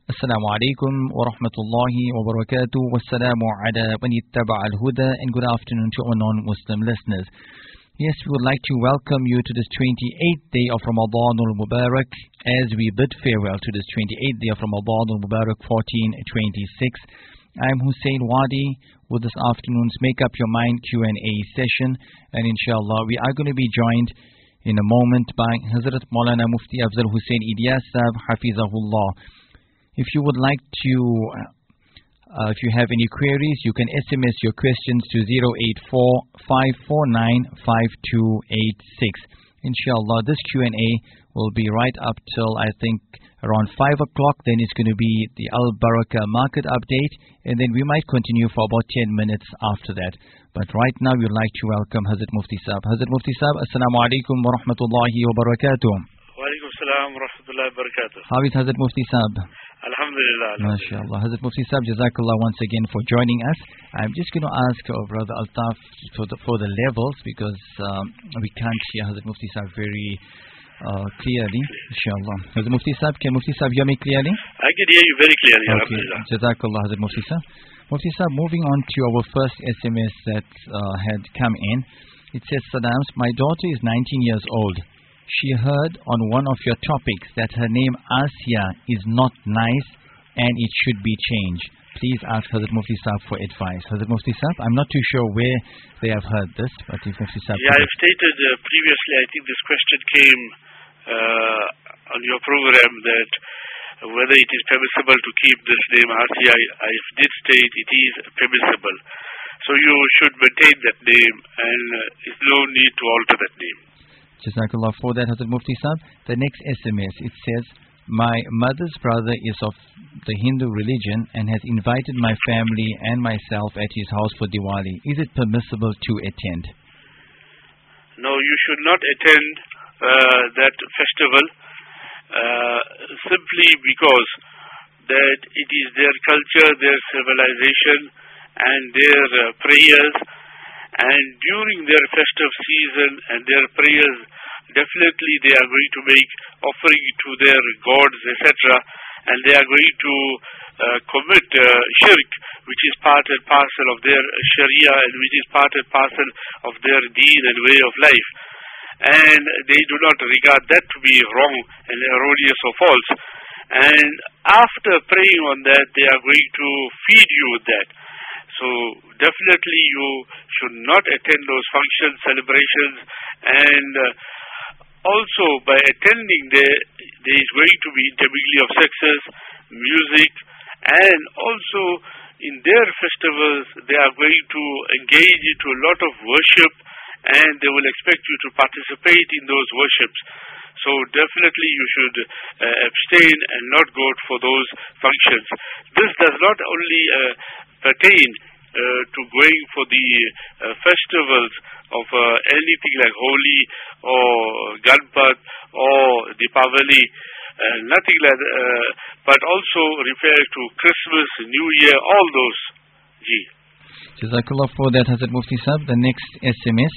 Assalamu alaikum wa rahmatullahi wa barakatuh. Wassalamu ala man ittaba al-huda, and good afternoon to our non-Muslim listeners. Yes, we would like to welcome you to this 28th day of Ramadan al-Mubarak as we bid farewell to this 28th day of Ramadan al-Mubarak 1426. I'm Hussein Wadi with this afternoon's Make Up Your Mind Q&A session, and inshallah we are going to be joined in a moment by Hazrat Maulana Mufti Afzal Hussain Ilyas Sahib Hafizahullah. If you would like to, if you have any queries, you can SMS your questions to 084-549-5286. Inshallah, this Q&A will be right up till I think around 5 o'clock. Then it's going to be the Al Barakah market update, and then we might continue for about 10 minutes after that. But right now, we'd like to welcome Hazrat Mufti Sahib. Hazrat Mufti Sahib, Assalamu alaikum wa rahmatullahi wa barakatuh. Wa alaikum salam wa rahmatullahi wa barakatuh. How is Hazrat Mufti Sahib? Alhamdulillah. MashaAllah. Hazrat Mufti Sahib, Jazakallah once again for joining us. I'm just going to ask our brother Altaf for the levels, because we can't hear Hazrat Mufti Sahib very clearly. Inshallah. Hazrat Mufti Sahib, can Mufti Sahib hear me clearly? I can hear you very clearly. Okay. Alhamdulillah. Jazakallah, Hazrat Mufti Sahib. Mufti Sahib, moving on to our first SMS that had come in. It says, Sadams, my daughter is 19 years old. She heard on one of your topics that her name Asiya is not nice and it should be changed. Please ask Hazrat Mufti Sahib for advice. Hazrat Mufti Sahib, I'm not too sure where they have heard this, but if Mufti Sahib... Yeah, I've stated previously, I think this question came on your program, that whether it is permissible to keep this name Asiya. I did state it is permissible. So you should maintain that name, and there's no need to alter that name. Jazakallah for that, Hazrat Mufti Sahib. The next SMS, it says, my mother's brother is of the Hindu religion and has invited my family and myself at his house for Diwali. Is it permissible to attend? No, you should not attend that festival simply because that it is their culture, their civilization, and their prayers. And during their festive season and their prayers, definitely they are going to make offering to their gods, etc. And they are going to commit shirk, which is part and parcel of their sharia, and which is part and parcel of their deen and way of life. And they do not regard that to be wrong and erroneous or false. And after praying on that, they are going to feed you with that. So definitely you should not attend those functions, celebrations, and also by attending there is going to be intermingling of sexes, music, and also in their festivals they are going to engage into a lot of worship, and they will expect you to participate in those worships. So definitely you should abstain and not go for those functions. This does not only pertain to going for the festivals of anything like Holi or Ganpat or Deepavali, nothing like that, but also refer to Christmas, New Year, all those. Jazakallah for that, Hazrat Mufti Sahib. The next SMS.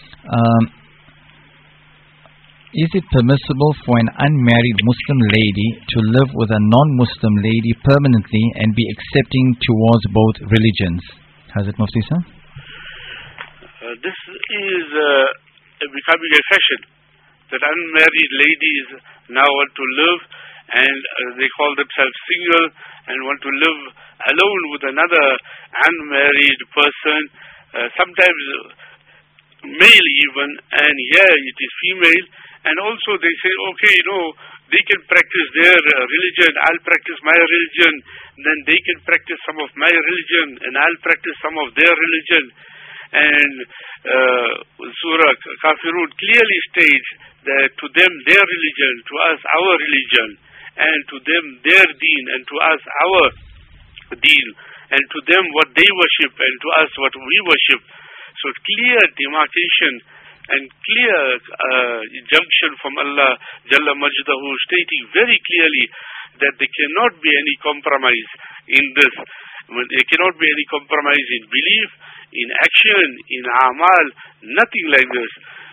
Is it permissible for an unmarried Muslim lady to live with a non-Muslim lady permanently and be accepting towards both religions? Hazrat Mufti Sahib? This is becoming a fashion, that unmarried ladies now want to live, and they call themselves single and want to live alone with another unmarried person, sometimes male even, and here it is female. And also they say, okay, they can practice their religion, I'll practice my religion, then they can practice some of my religion, and I'll practice some of their religion. And Surah Kafirun clearly states that to them their religion, to us our religion, and to them their deen, and to us our deen, and to them what they worship, and to us what we worship. So clear demarcation and clear injunction from Allah Jalla Majdahu, stating very clearly that there cannot be any compromise in this. There cannot be any compromise in belief, in action, in amal, nothing like this.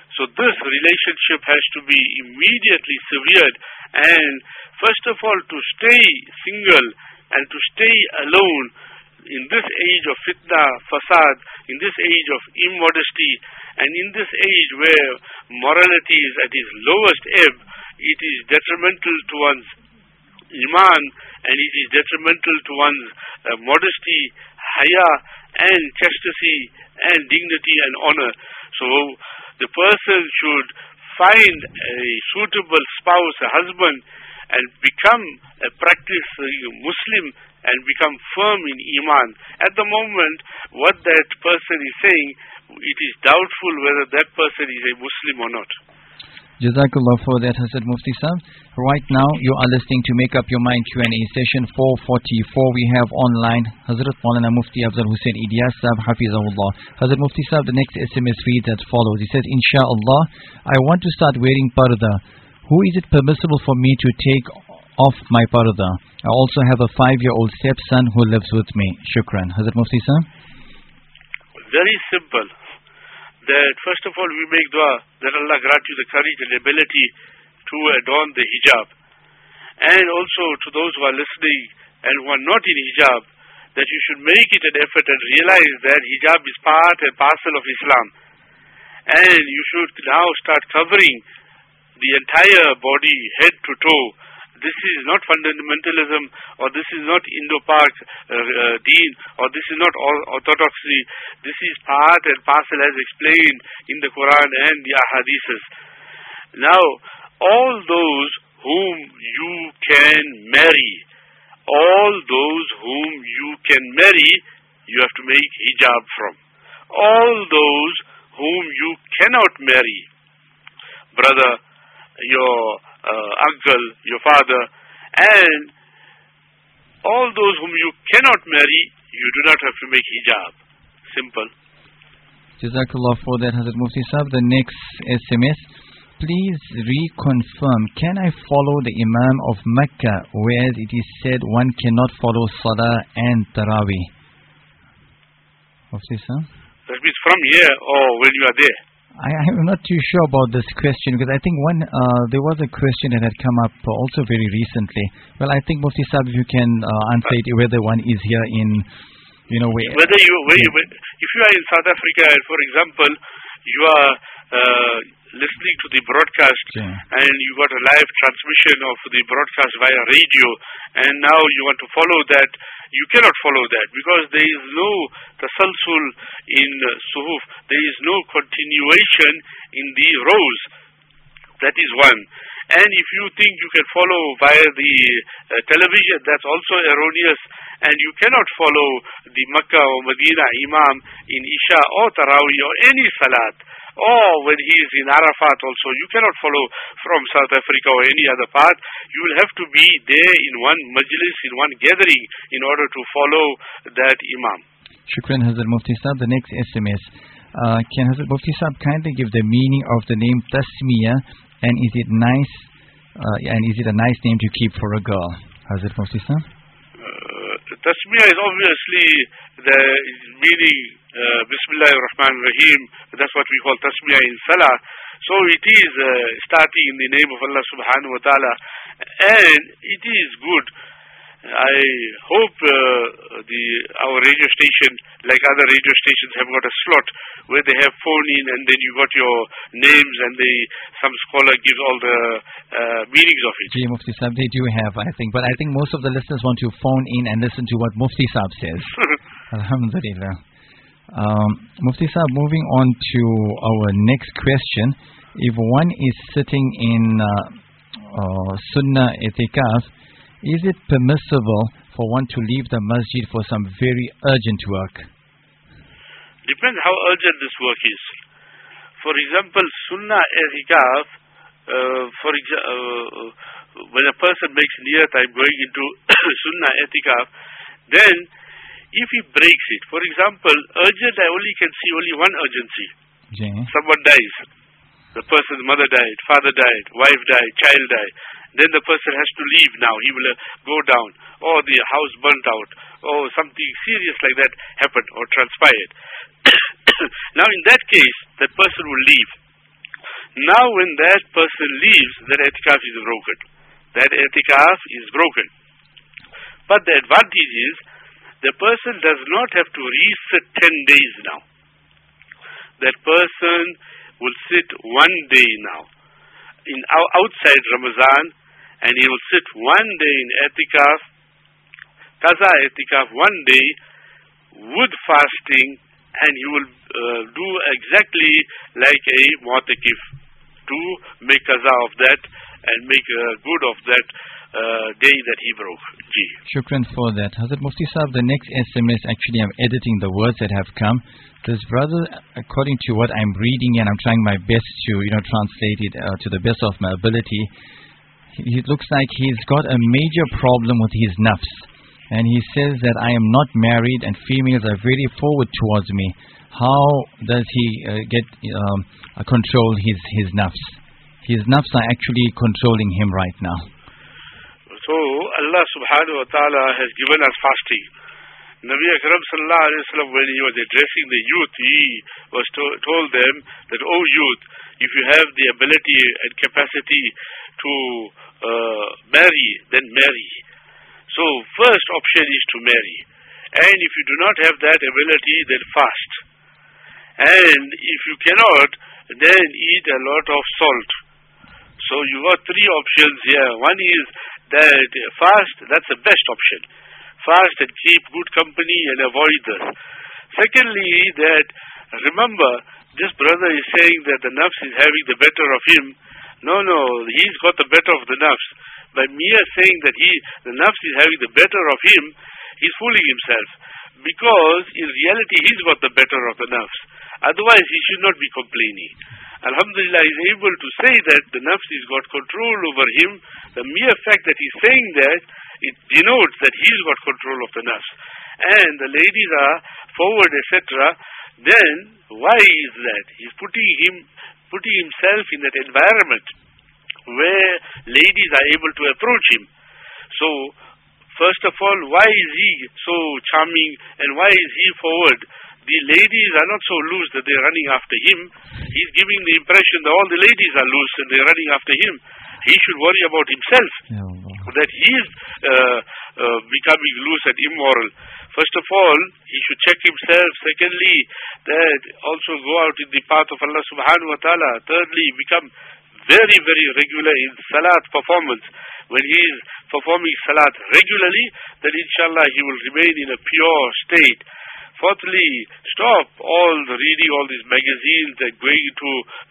So this relationship has to be immediately severed, and first of all to stay single and to stay alone in this age of fitna, fasad, in this age of immodesty, and in this age where morality is at its lowest ebb, it is detrimental to one's iman, and it is detrimental to one's modesty, haya, and chastity, and dignity and honor. So the person should find a suitable spouse, a husband, and become a practicing Muslim and become firm in iman. At the moment, what that person is saying, it is doubtful whether that person is a Muslim or not. Jazakallah for that, Hazrat Mufti Sahib. Right now, you are listening to Make Up Your Mind Q&A session 444. We have online Hazrat Maulana Mufti Afzal Hussain Ilyas Sahib, Hafizahullah. Hazrat Mufti Sahib, the next SMS reads as follows. He says, Insha'Allah, I want to start wearing parda. Who is it permissible for me to take off my parda? I also have a 5-year-old stepson who lives with me. Shukran. Hazrat Mufti Sahib? Very simple. That first of all we make dua that Allah grant you the courage and ability to adorn the hijab. And also to those who are listening and who are not in hijab, that you should make it an effort and realize that hijab is part and parcel of Islam. And you should now start covering the entire body, head to toe. This is not fundamentalism, or this is not Indo-Pak deen, or this is not orthodoxy. This is part and parcel as explained in the Quran and the Ahadiths. Now, all those whom you can marry, you have to make hijab from. All those whom you cannot marry, brother, your uncle, your father, and all those whom you cannot marry, you do not have to make hijab. Simple. Jazakallah for that, Hazrat Mufti Sahib. The next SMS. Please reconfirm, can I follow the Imam of Mecca, where it is said one cannot follow Salah and Taraweeh? Mufti Sahib? That means from here or when you are there? I'm not too sure about this question, because I think there was a question that had come up also very recently. Well, I think Mufti Sahib, if you can answer it, whether one is here in, whether if you are in South Africa, for example, you are listening to the broadcast, and you got a live transmission of the broadcast via radio, and now you want to follow that. You cannot follow that because there is no tasalsul in suhuf. There is no continuation in the rows. That is one. And if you think you can follow via the television, that's also erroneous. And you cannot follow the Makkah or Medina Imam in Isha or Taraweeh or any Salat. Or when he is in Arafat also, you cannot follow from South Africa or any other part. You will have to be there in one majlis, in one gathering, in order to follow that Imam. Shukran, Hazrat Mufti Sahib. The next SMS. Can Hazrat Mufti Sahib kindly give the meaning of the name Tasmiyah, and is it nice? And is it a nice name to keep for a girl? Hazrat Mufti Sahib? Tasmiyah is obviously the meaning Bismillah ar-Rahman ar-Rahim. That's what we call Tasmiyah in Salah. So it is starting in the name of Allah subhanahu wa ta'ala, and it is good. I hope our radio station, like other radio stations, have got a slot where they have phone in, and then you got your names, and some scholar gives all the meanings of it. Gee, Mufti Sahib, they do have, I think. But I think most of the listeners want to phone in and listen to what Mufti Sahib says. Alhamdulillah. Mufti Sahib, moving on to our next question. If one is sitting in Sunnah Itikaf, is it permissible for one to leave the masjid for some very urgent work? Depends how urgent this work is. For example, Sunnah Itikaf, when a person makes niyat, I'm going into Sunnah Itikaf, then if he breaks it, for example, urgent, I only can see only one urgency. Someone dies. The person's mother died, father died, wife died, child died. Then the person has to leave now. He will go down. Or the house burnt out. Or something serious like that happened or transpired. Now in that case, that person will leave. Now when that person leaves, that i'tikaf is broken. That i'tikaf is broken. But the advantage is, the person does not have to resit 10 days now. That person will sit 1 day now outside Ramadan, and he will sit 1 day in i'tikaf, qaza i'tikaf 1 day with fasting, and he will do exactly like a mu'takif to make qaza of that and make good of that day that he broke. Shukran for that. Hazrat Mufti Sahib, the next SMS, actually I'm editing the words that have come. This brother, according to what I'm reading, and I'm trying my best to translate it to the best of my ability, it looks like he's got a major problem with his nafs. And he says that I am not married and females are very forward towards me. How does he control his nafs? His nafs are actually controlling him right now. So Allah subhanahu wa ta'ala has given us fasting. Nabi Akram sallallahu alayhi wa sallam, when he was addressing the youth, he was told them that, "O youth, if you have the ability and capacity to marry, then marry." So first option is to marry. And if you do not have that ability, then fast. And if you cannot, then eat a lot of salt. So you got 3 options here. One is that fast, that's the best option. Fast and keep good company and avoid this. Secondly, that remember, this brother is saying that the nafs is having the better of him. No, he's got the better of the nafs. By mere saying that the nafs is having the better of him, he's fooling himself. Because in reality, he's got the better of the nafs. Otherwise, he should not be complaining. Alhamdulillah, he's able to say that the nafs has got control over him. The mere fact that he's saying that, it denotes that he's got control of the nafs. And the ladies are forward, etc. Then, why is that? He's putting himself in that environment where ladies are able to approach him. So, first of all, why is he so charming and why is he forward? The ladies are not so loose that they're running after him. He's giving the impression that all the ladies are loose and they're running after him. He should worry about himself, that he is becoming loose and immoral. First of all, he should check himself. Secondly, that also go out in the path of Allah subhanahu wa ta'ala. Thirdly, become very, very regular in salat performance. When he is performing salat regularly, then inshallah he will remain in a pure state. Fourthly, stop reading all these magazines and going into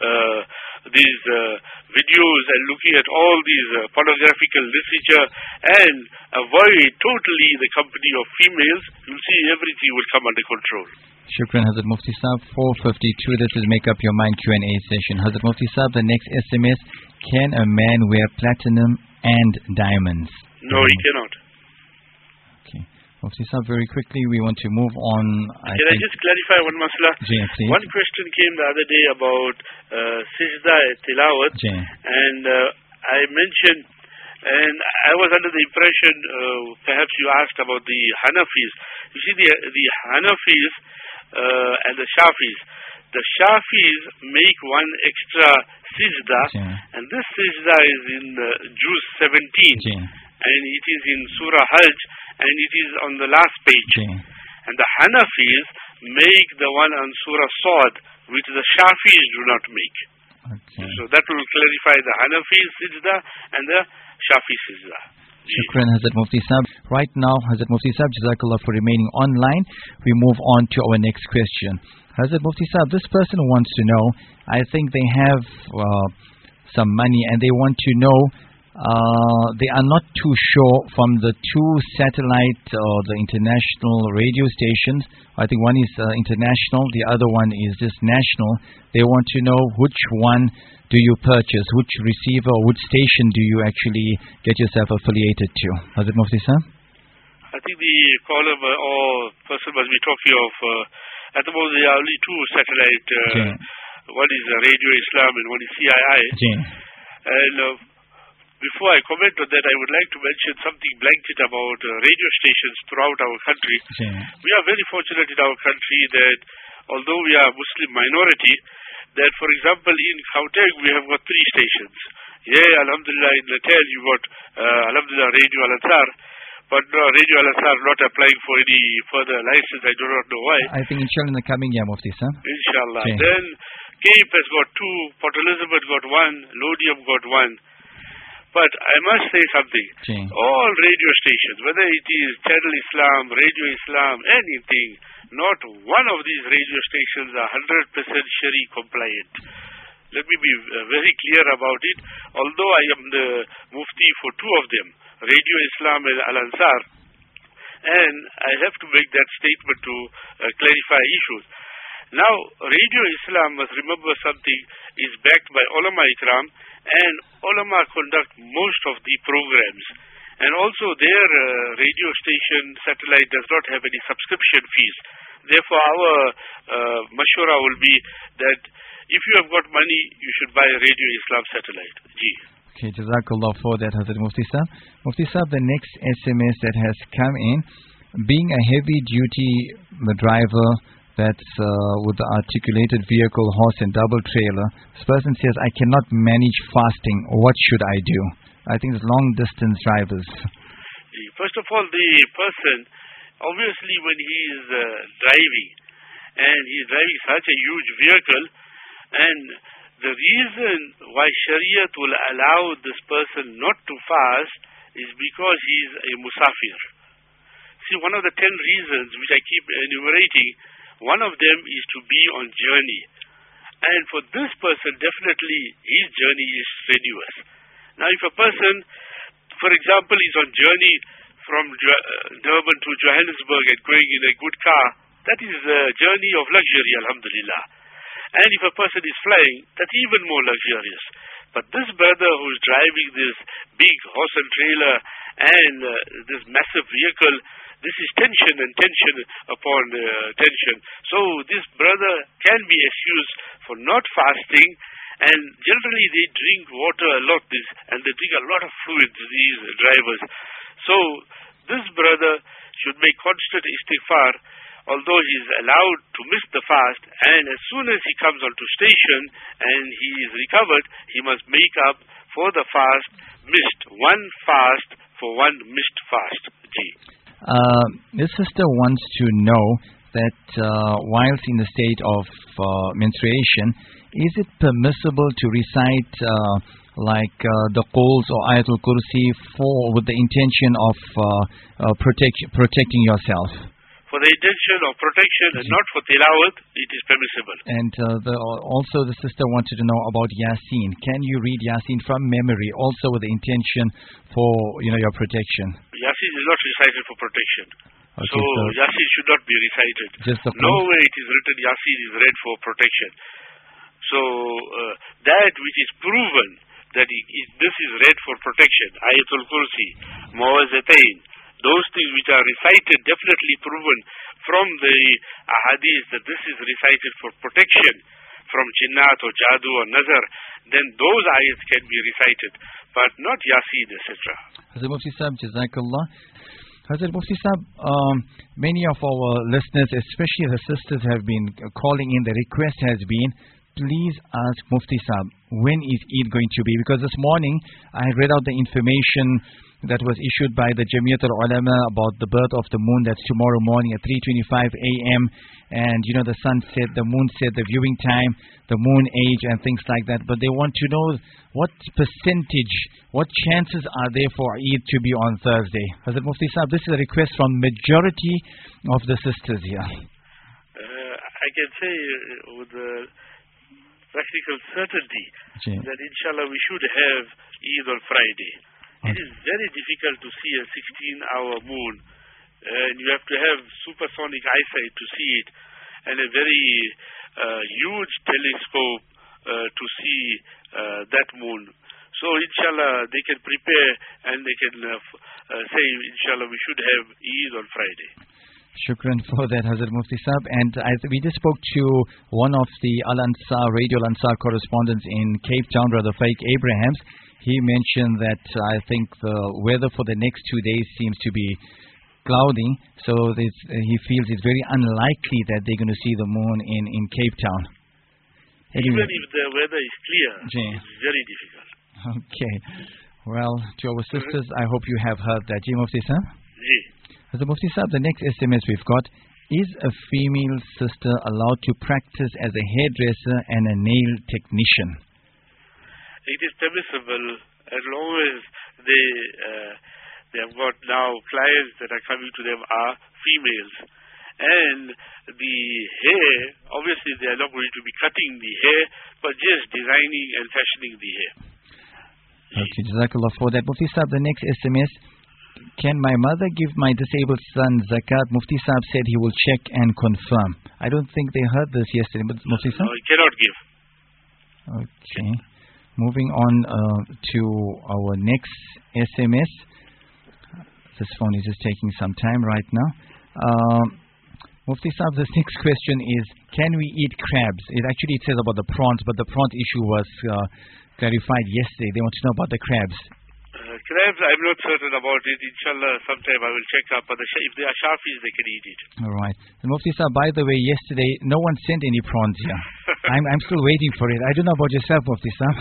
these videos and looking at all these pornographical literature, and avoid totally the company of females. You'll see everything will come under control. Shukran, Hazrat Mufti Sahib. 4:52, this is Make Up Your Mind Q&A session. Hazrat Mufti Sahib, the next SMS, can a man wear platinum and diamonds? No, he cannot. Okay. Mufti Sahib, very quickly, we want to move on. Can I just clarify one masla? Please. One question came the other day about Sijda Tilawat, and I mentioned, and I was under the impression, perhaps you asked about the Hanafis. You see, the Hanafis and the Shafis. The Shafis make one extra Sijda, and this Sijda is in Juz 17, and it is in Surah Hajj, and it is on the last page. And the Hanafis make the one on Surah Sad, which the Shafis do not make. So that will clarify the Hanafi Sijda and the Shafi Sijda. Shukran, Hazrat Mufti Sahib. Right now, Hazrat Mufti Sahib, Jazakallah for remaining online. We move on to our next question. Hazrat Mufti Sahib, this person wants to know, I think they have some money and they want to know, they are not too sure from the 2 satellite or the international radio stations. I think one is international, the other one is just national. They want to know which one do you purchase, which receiver or which station do you actually get yourself affiliated to? Hazrat Mufti Sahib? I think the caller or person must be talking of, at the moment there are only 2 satellite, one is Radio Islam and one is CII. And before I comment on that, I would like to mention something blanket about radio stations throughout our country. We are very fortunate in our country that although we are a Muslim minority, that, for example, in Gauteng we have got 3 stations. Yeah, Alhamdulillah, in Natal you got, Alhamdulillah, Radio Al Ansar, but no, Radio Al Ansar not applying for any further license. I do not know why. I think inshallah in the coming year, Mufti sir. Inshallah. Okay. Then Cape has got 2, Port Elizabeth got 1, Lodium got 1. But I must say something. Okay. All radio stations, whether it is Channel Islam, Radio Islam, anything, not one of these radio stations are 100% Shari compliant. Let me be very clear about it. Although I am the Mufti for 2 of them, Radio Islam and Al Ansar, and I have to make that statement to clarify issues. Now, Radio Islam, must remember something, is backed by Ulama Ikram, and Ulama conduct most of the programs. And also their radio station satellite does not have any subscription fees. Therefore, our mashwara will be that if you have got money, you should buy a Radio Islam satellite. Okay, Jazakallah for that, Hazrat Mufti Sahib. Mufti Sahib, the next SMS that has come in, being a heavy duty driver that's with the articulated vehicle, horse and double trailer, this person says, I cannot manage fasting. What should I do? I think it's long distance drivers. First of all, the person, obviously when he is driving, and he is driving such a huge vehicle, and the reason why Shariat will allow this person not to fast is because he is a musafir. See, one of the 10 reasons which I keep enumerating, one of them is to be on journey. And for this person, definitely his journey is strenuous. Now, if a person, for example, is on journey from Durban to Johannesburg and going in a good car, that is a journey of luxury, alhamdulillah. And if a person is flying, that's even more luxurious. But this brother who is driving this big horse and trailer and this massive vehicle, this is tension and tension upon tension. So this brother can be excused for not fasting, and generally they drink water a lot, and they drink a lot of fluids, these drivers. So this brother should make constant istighfar, although he is allowed to miss the fast, and as soon as he comes onto station and he is recovered, he must make up for the fast missed, one fast for one missed fast. This sister wants to know that whilst in the state of menstruation, is it permissible to recite the Quls or Ayatul Kursi with the intention of protecting yourself? For the intention of protection and not for tilawat, it is permissible. And also the sister wanted to know about Yasin. Can you read Yasin from memory, also with the intention for your protection? Yasin is not recited for protection. Okay, so Yasin should not be recited. No way it is written Yasin is read for protection. So that which is proven that this is read for protection, Ayatul Kursi, Muawwazatain, those things which are recited, definitely proven from the ahadith that this is recited for protection from jinnat or jadoo or nazar, then those ayats can be recited, but not Yasin, etc. Hazrat Mufti Sahib, Jazakallah. Hazrat Mufti Sahib, many of our listeners, especially the sisters, have been calling in. The request has been, please ask Mufti Sahib, when is Eid going to be? Because this morning I had read out the information that was issued by the Jamiat al-Ulama about the birth of the moon. That's tomorrow morning at 3:25 a.m. And the sun set, the moon set, the viewing time, the moon age and things like that. But they want to know what percentage, what chances are there for Eid to be on Thursday. Hazrat Mufti Sahib, this is a request from majority of the sisters here. I can say with practical certainty that inshallah we should have Eid on Friday. It is very difficult to see a 16-hour moon, and you have to have supersonic eyesight to see it, and a very huge telescope to see that moon. So inshallah they can prepare and they can say inshallah we should have Eid on Friday. Shukran for that, Hazrat Mufti Sahib. And we just spoke to one of the Al Ansar, Radio Al Ansar correspondents in Cape Town, Brother Faik Abrahams. He mentioned that I think the weather for the next 2 days seems to be cloudy, so he feels it's very unlikely that they're going to see the moon in Cape Town. Anyway. Even if the weather is clear, it's very difficult. Okay. Well, to our sisters, I hope you have heard that. Ji Mufti Sahib? Ji. As the Mufti Sahib, the next SMS we've got, is a female sister allowed to practice as a hairdresser and a nail technician? It is permissible as long as they have got now clients that are coming to them are females. And the hair, obviously they are not going to be cutting the hair, but just designing and fashioning the hair. Okay, Jazakallah for that. Mufti Sahib, the next SMS, can my mother give my disabled son zakat? Mufti Sahib said he will check and confirm. I don't think they heard this yesterday, but Mufti Sahib? No, he cannot give. Okay. Moving on to our next SMS. This phone is just taking some time right now. Mufti Sahib, this next question is, can we eat crabs? It says about the prawns, but the prawns issue was clarified yesterday. They want to know about the crabs. Crabs, I'm not certain about it. Inshallah, sometime I will check up. But if they are Shafis, they can eat it. All right. And Mufti Sahib, by the way, yesterday, no one sent any prawns here. I'm still waiting for it. I don't know about yourself, Mufti Sahib.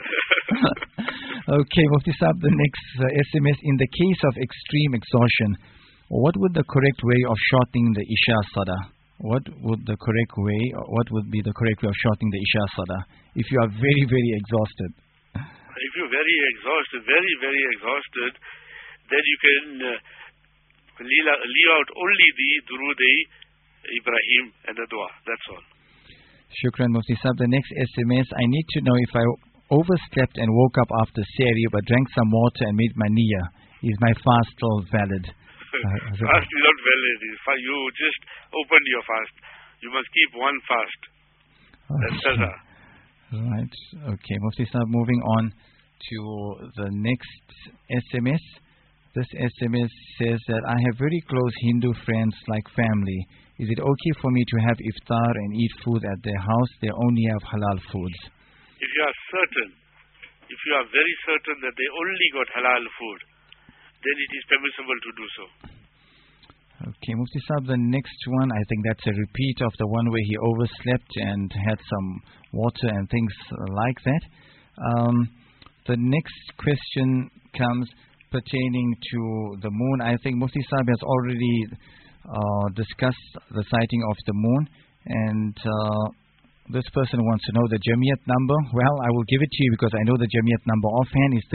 Okay, Mufti Sahib, the next SMS. In the case of extreme exhaustion, what would the correct way of shortening the Isha Sada? What would be the correct way of shortening the Isha Sada if you are very, very exhausted? If you're very exhausted, very, very exhausted, then you can leave out only the Durood Ibrahim and the dua. That's all. Shukran, Mufti Sahib. The next SMS, I need to know if I overslept and woke up after Sehri but drank some water and made my niyyah. Is my fast still valid? Fast is not valid. You just opened your fast. You must keep one fast. That's Saza. Right. Okay, Mufti Sahib, moving on to the next SMS. This SMS says that I have very close Hindu friends like family. Is it okay for me to have iftar and eat food at their house? They only have halal foods. If you are very certain that they only got halal food, then it is permissible to do so. Okay, Mufti Sahib, the next one, I think that's a repeat of the one where he overslept and had some water and things like that. The next question comes pertaining to the moon. I think Mufti Sahib has already discussed the sighting of the moon, and this person wants to know the Jamiyat number. Well, I will give it to you because I know the Jamiyat number offhand is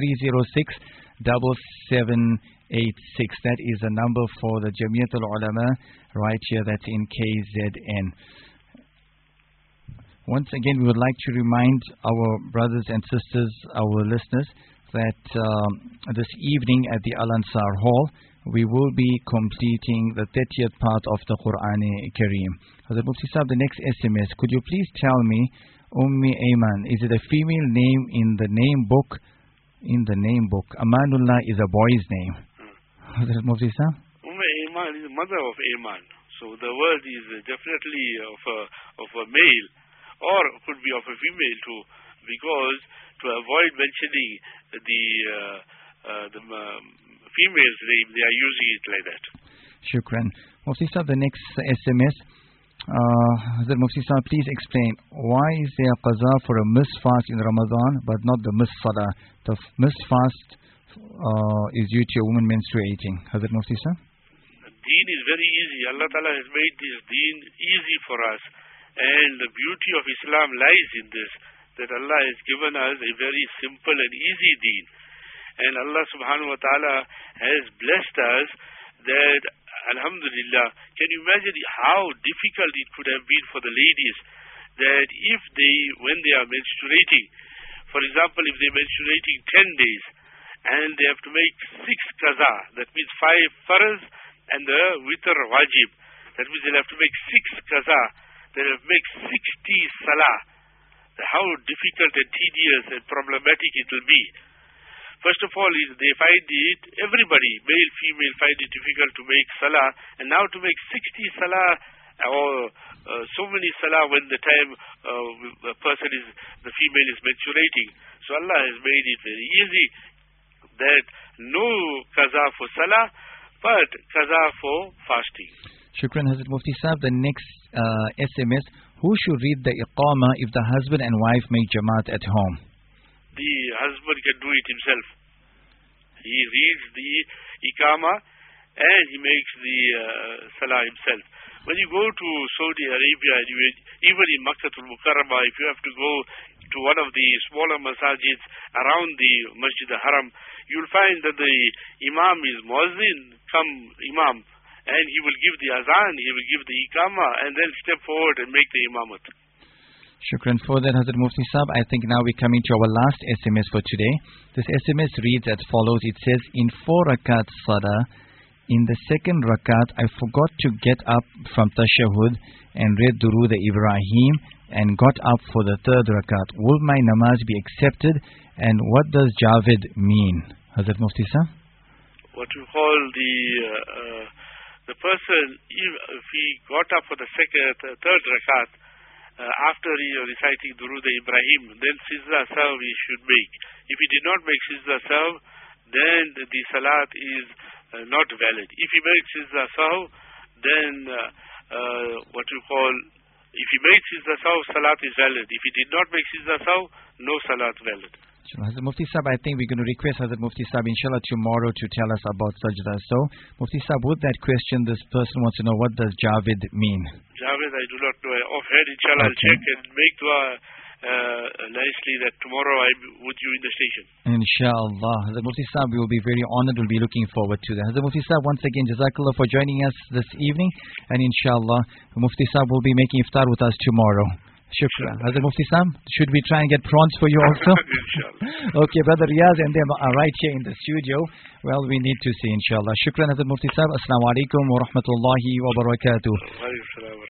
306-7786. That is a number for the Jamiyat al-Ulama right here. That's in KZN. Once again, we would like to remind our brothers and sisters, our listeners, that this evening at the Al-Ansar Hall, we will be completing the 30th part of the Quran Kareem. Hazrat Mufti Sahib, the next SMS, could you please tell me, Ummi Ayman, is it a female name in the name book? In the name book, Amanullah is a boy's name. Hazrat Mufti Sahib? Ummi Ayman is the mother of Ayman. So the word is definitely of a male, or could be of a female too, because to avoid mentioning the female's name, they are using it like that. Shukran. Mufti Sahib, the next SMS. Hazrat Mufti Sahib, please explain, why is there qaza for a missed fast in Ramadan but not the missed salah? The missed fast is due to a woman menstruating. Hazrat Mufti Sahib? Deen is very easy. Allah Ta'ala has made this deen easy for us. And the beauty of Islam lies in this, that Allah has given us a very simple and easy deen. And Allah subhanahu wa ta'ala has blessed us that, alhamdulillah, can you imagine how difficult it could have been for the ladies that if when they are menstruating, for example, if they're menstruating 10 days and they have to make 6 qaza, that means 5 farz and the witr wajib, that means they'll have to make 6 qaza, they'll have to make 60 salah. How difficult and tedious and problematic it will be. First of all, they find it, everybody, male, female, find it difficult to make salah, and now to make 60 salah or so many salah when the time the female is menstruating. So Allah has made it very easy that no qaza for salah, but qaza for fasting. Shukran, Hazrat Mufti Sahib. The next SMS, who should read the Iqamah if the husband and wife make Jamaat at home? The husband can do it himself. He reads the Iqamah and he makes the Salah himself. When you go to Saudi Arabia, even in Makkah al-Mukarramah, if you have to go to one of the smaller masajids around the Masjid al-Haram, you'll find that the Imam is Muazzin, come Imam, and he will give the Azan, he will give the Iqamah, and then step forward and make the Imamat. Shukran for that, Hazrat Mufti Sahib. I think now we're coming to our last SMS for today. This SMS reads as follows. It says, in 4 rakat Salah, in the second rakat, I forgot to get up from Tashahud and read Durood Ibrahim and got up for the third rakat. Will my namaz be accepted? And what does Javed mean? Hazrat Mufti Sahib? What you call the person, if he got up for the third rakat, after reciting Durood Ibrahim, then Sizza Sahw he should make. If he did not make Sizza Sahw, then the Salat is not valid. If he makes Sizza Sahw, then if he makes Sizza Sahw, Salat is valid. If he did not make Sizza Sahw, no Salat valid. Hazrat Mufti Sahib, I think we're going to request Hazrat Mufti Sahib, inshallah, tomorrow to tell us about Sajda. So, Mufti Sahib, with that question, this person wants to know, what does Javed mean? Javed, I do not know. Offhand, inshallah, I'll check and make dua nicely that tomorrow I'm with you in the station. Inshallah. Hazrat Mufti Sahib, we will be very honored. We'll be looking forward to that. Hazrat Mufti Sahib, once again, Jazakallah for joining us this evening. And inshallah, Mufti Sahib will be making iftar with us tomorrow. Shukran. Hazrat Mufti Sahib, should we try and get prawns for you also? Inshallah. Okay, Brother Riyaz and them are right here in the studio. Well, we need to see, inshallah. Shukran, Hazrat Mufti Sahib. Assalamu alaikum wa rahmatullahi wa barakatuh.